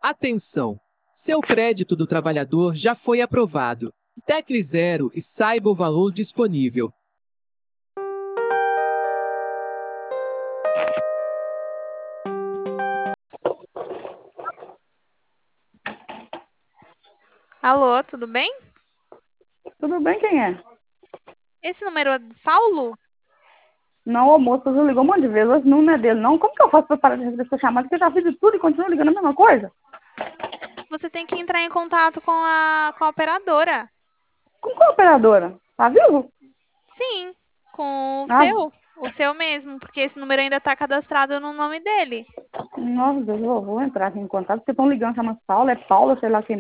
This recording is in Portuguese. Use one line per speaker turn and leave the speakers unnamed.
Atenção! Seu crédito do trabalhador já foi aprovado. Tecle 0 e saiba o valor disponível.
Alô, tudo bem?
Tudo bem, quem é?
Esse número é do Saulo?
Não, o moço já ligou um monte de vezes, hoje não é dele, não. Como que eu faço pra parar de receber essa chamada? Porque eu já fiz de tudo e continuo ligando a mesma coisa?
Você tem que entrar em contato com a operadora.
Com qual operadora? Tá vivo?
Sim, com o
Ah,
seu. O seu mesmo, porque esse número ainda está cadastrado no nome dele.
nossa, Deus, eu vou entrar aqui em contato, porque estão ligando, chama Paula, é Paula, sei lá quem